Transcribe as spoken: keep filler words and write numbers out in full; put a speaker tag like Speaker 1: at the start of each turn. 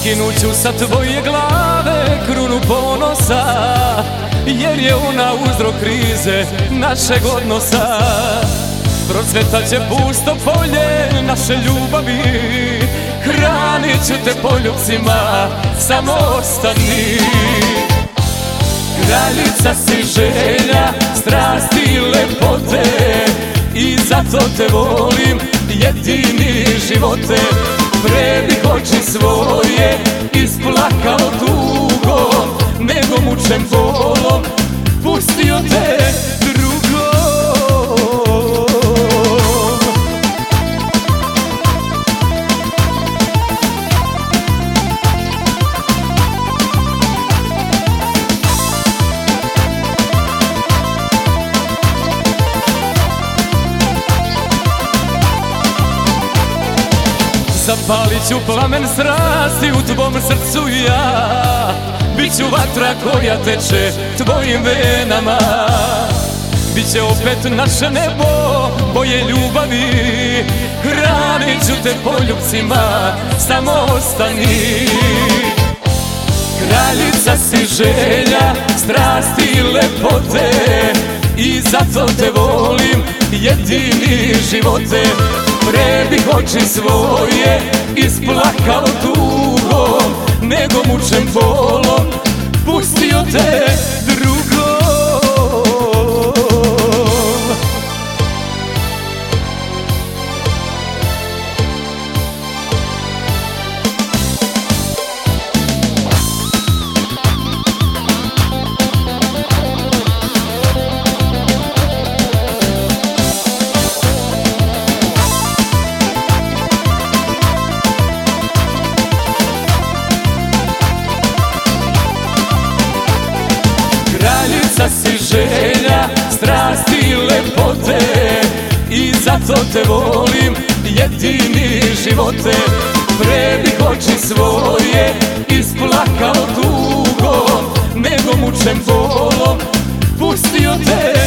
Speaker 1: Skinuću sa tvoje glave krunu ponosa, jer je ona uzrok krize našeg odnosa. Procvetat će pusto polje naše ljubavi, hranit ću te poljupcima, samo ostani. Kraljica si želja, strasti i lepote, i zato te volim, jedini živote. Pre bih oči svoje isplakao tugom, nego mučen bolom pustio te drugom. Zapalit ću plamen strasti u tvom srcu ja, biću vatra koja teče tvojim venama. Biće opet naše nebo, boje ljubavi, hranit ću te poljupcima, samo ostani. Kraljica si želja, strasti i lepote, i zato te volim, jedini živote. Pre bih oči svoje isplakao tugom, nego mučen bolom pustio te drugom. Kraljica si želja, strasti i lepote, i zato te volim, jedini živote. Pre bih oči svoje isplakao tugom, nego mučen bolom pustio te